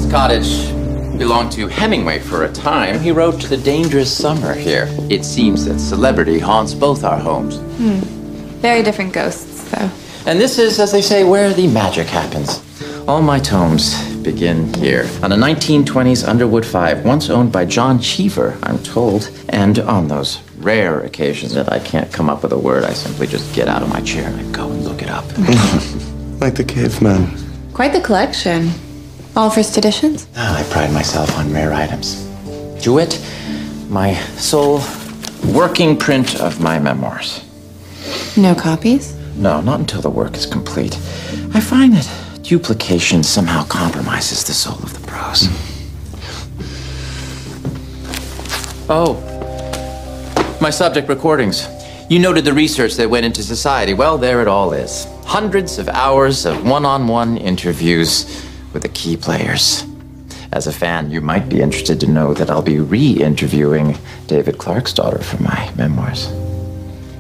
cottage belonged to Hemingway for a time. He wrote The Dangerous Summer here. It seems that celebrity haunts both our homes. Very different ghosts, though. And this is, as they say, where the magic happens. All my tomes begin here, on a 1920s Underwood 5, once owned by John Cheever, I'm told. And on those rare occasions that I can't come up with a word, I simply just get out of my chair and I go and look it up. Like the caveman. Quite the collection. All first editions? I pride myself on rare items. To wit, my sole working print of my memoirs. No copies? No, not until the work is complete. I find that duplication somehow compromises the soul of the prose. Oh, my subject recordings. You noted the research that went into society. Well, there it all is. Hundreds of hours of one-on-one interviews with the key players. As a fan, you might be interested to know that I'll be re-interviewing David Clarke's daughter for my memoirs.